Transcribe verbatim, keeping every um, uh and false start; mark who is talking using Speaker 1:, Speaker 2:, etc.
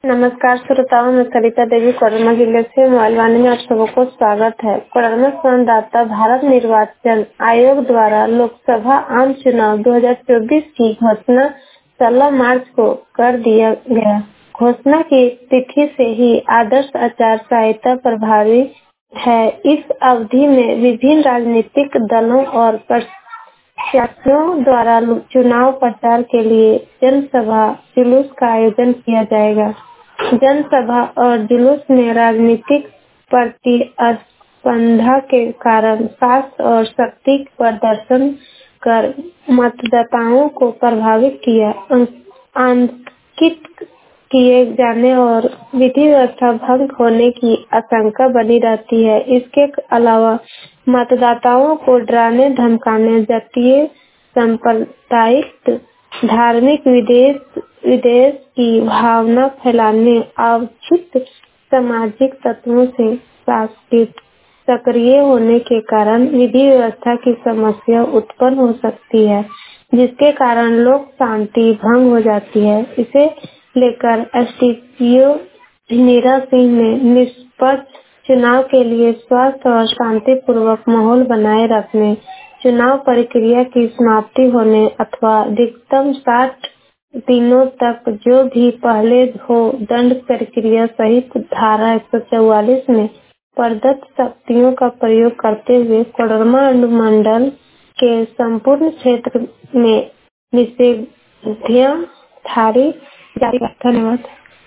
Speaker 1: नमस्कार श्रोताओं, मैं सरिता देवी कोडरमा जिले से मोबाइलवाणी में आप सबको स्वागत है। कोडरमा संवाददाता भारत निर्वाचन आयोग द्वारा लोकसभा आम चुनाव दो हज़ार चौबीस की घोषणा सोलह मार्च को कर दिया गया। घोषणा की तिथि से ही आदर्श आचार संहिता प्रभावी है। इस अवधि में विभिन्न राजनीतिक दलों और प्रत्याशियों द्वारा चुनाव प्रचार के लिए जनसभा जुलूस का आयोजन किया जाएगा। जनसभा और जुलूस में राजनीतिक प्रतिस्पर्धा के कारण साहस और शक्ति प्रदर्शन कर मतदाताओं को प्रभावित किया आंकित किए जाने और विधि व्यवस्था भंग होने की आशंका बनी रहती है। इसके अलावा मतदाताओं को डराने धमकाने, जातीय सांप्रदायिक धार्मिक विदेश विदेश की भावना फैलाने, अवांछित सामाजिक तत्वों से सक्रिय होने के कारण विधि व्यवस्था की समस्या उत्पन्न हो सकती है, जिसके कारण लोक शांति भंग हो जाती है। इसे लेकर एसडीपीओ मीरा सिंह ने निष्पक्ष चुनाव के लिए स्वस्थ और शांतिपूर्वक माहौल बनाए रखने, चुनाव प्रक्रिया की समाप्ति होने अथवा अधिकतम साठ दिनों तक जो भी पहले हो दंड प्रक्रिया सहित धारा एक सौ चौवालीस में प्रदत्त शक्तियों का प्रयोग करते हुए कोडरमा अनुमंडल के संपूर्ण क्षेत्र में निषेधाज्ञा जारी। धन्यवाद।